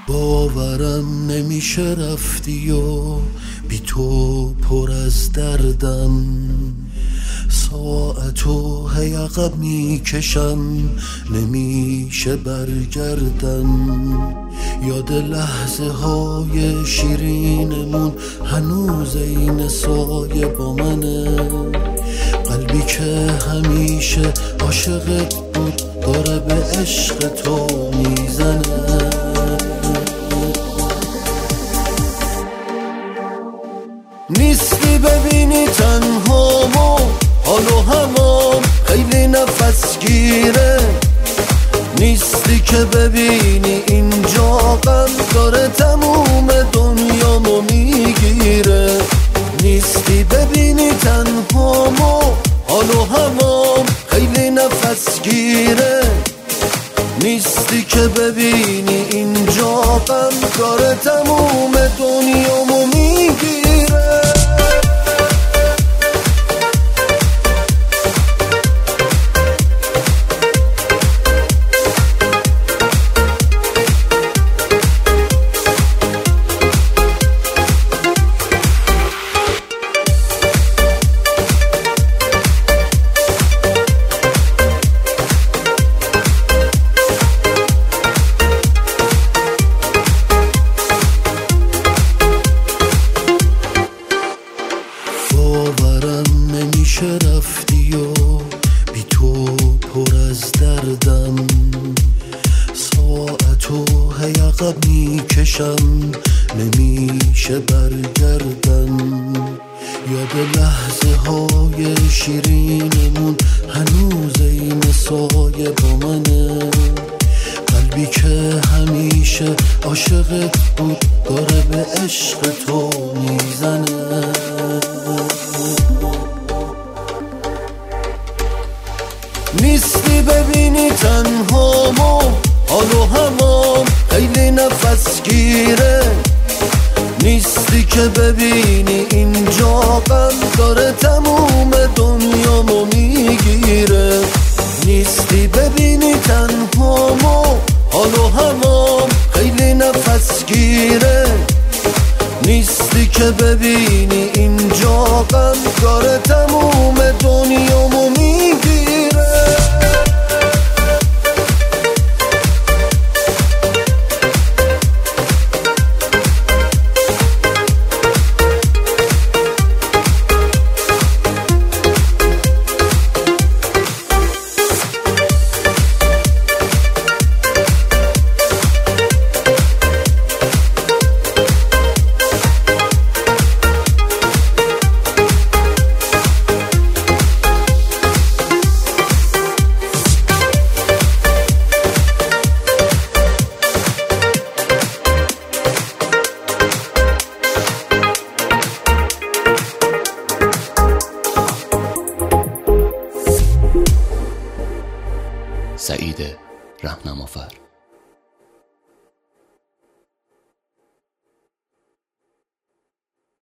باورم نمیشه رفتی و بی تو پر از دردم، ساعتو هی عقب میکشم نمیشه برگردم. یاد لحظه های شیرینمون هنوز این سایه با منه، قلبی که همیشه عاشقت بود داره به عشق تو میزنه. نیستی ببینی تنهامو، حالو همام خیلی نفس گیره. نیستی که ببینی اینجا غم داره تموم دنیامو میگیره. نیستی ببینی تنهامو، حالو همام خیلی نفس گیره. نیستی که ببینی اینجا غم داره تموم دنیامو میگیره. باورم نمیشه رفتی و بی تو پر از دردم، ساعتو هی عقب میکشم نمیشه برگردم. یاد لحظه های شیرینمون هنوز این سایه با منه، قلبی که همیشه عاشقت بود داره به عشق تو میزنه. نیستی ببینی تنهامو، حالو همام خیلی نفس گیره. نیستی که ببینی اینجا غم داره تموم دنیامو میگیره. نیستی ببینی تنهامو، حالو همام خیلی نفس گیره. نیستی که ببینی اینجا غم داره تموم دنیامو میگیره. سعید رهنمافر.